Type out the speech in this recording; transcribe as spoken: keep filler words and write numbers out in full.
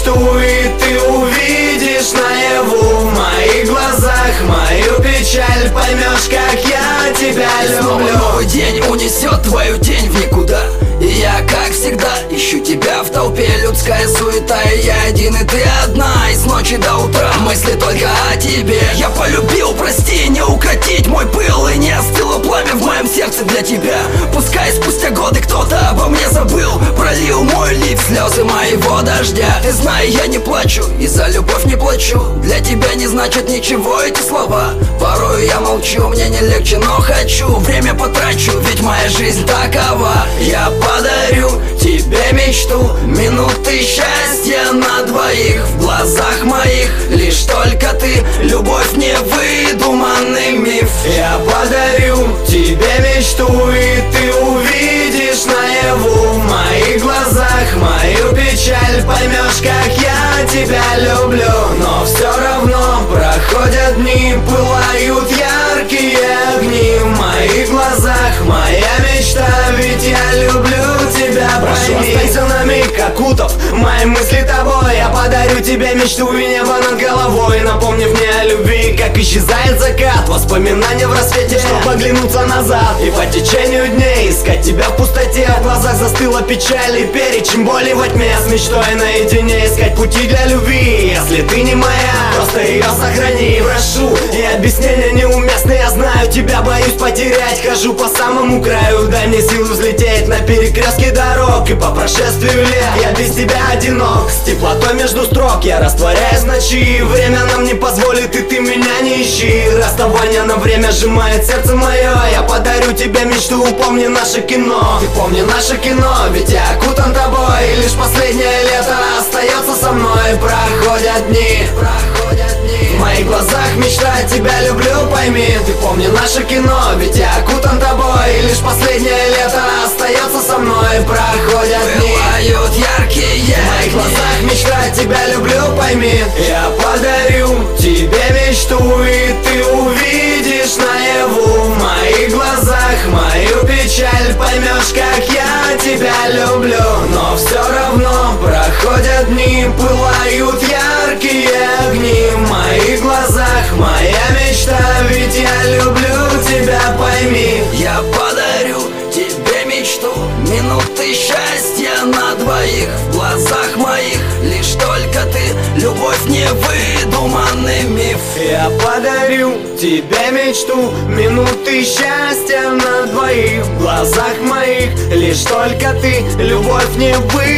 мечту, и ты увидишь наяву в моих глазах мою печаль, поймешь, как я тебя люблю. Новый день унесет твою тень в никуда, и я, как всегда, ищу тебя в толпе. Людская суета, и я один, и ты одна. И с ночи до утра мысли только о тебе. Я полюбил, прости, не укротить мой пыл, и не остыло пламя в моем сердце для тебя. Пускай спустя годы кто-то обо мне забыл, пролил мой лик слезы моего дождя. Ты знай, я не плачу, и за любовь не плачу. Для тебя не значит ничего эти слова. Порою я молчу, мне не легче, но хочу. Время потрачу, ведь моя жизнь такова. Я подарю тебе мечту, минуты счастья на двоих. В глазах моих лишь только ты, любовь не выдуманный миф. Я подарю тебе мечту, и ты увидишь наяву в моих глазах мою печаль, поймешь, как я тебя люблю. Но все равно проходят дни, пылают яркие огни в моих глазах моя мечта, ведь я люблю тебя. Прошу, останься на миг, окутав мои мысли тобой. Я подарю тебе мечту и небо над головой, напомнив мне о любви, как исчезает закат. Воспоминания в рассвете, чтобы оглянуться назад и по течению дней искать тебя в пустоте. В глазах застыла печаль и перечень боли во тьме. С мечтой наедине искать пути для любви. Если ты не моя, просто ее сохрани. Прошу, и объяснения неуместны, я знаю, тебя боюсь потерять. Хожу по самому краю, дай мне силы взлететь на перекрестке дорог. И по прошествию лет я без тебя одинок, с теплотой между строк я растворяюсь в ночи. Время нам не позволит, и ты меня не ищи. Расставание на время сжимает сердце мое. Я подарю тебе мечту, помни наше кино. Ты помни наше кино, ведь я окутан тобой. И лишь последнее лето остается со мной. Проходят дни, проходят дни. В моих глазах мечта, тебя люблю, пойми. Ты помни наше кино, ведь я окутан тобой. И лишь последнее лето остается со мной. Проходят дни, пылают яркие. В моих глазах мечта, тебя люблю, пойми. Я подарю тебе мечту, и ты увидишь наяву в моих глазах мою печаль, поймешь, как я тебя люблю. Но все равно проходят дни, пылают яркие огни в моих глазах моя мечта, ведь я люблю тебя, пойми. Я подарю тебе мечту, минуты счастья на двоих. В глазах моих лишь только ты, любовь не выдуманный миф. Я подарю тебе мечту, минуты счастья на двоих. В глазах моих лишь только ты, любовь не выдуманный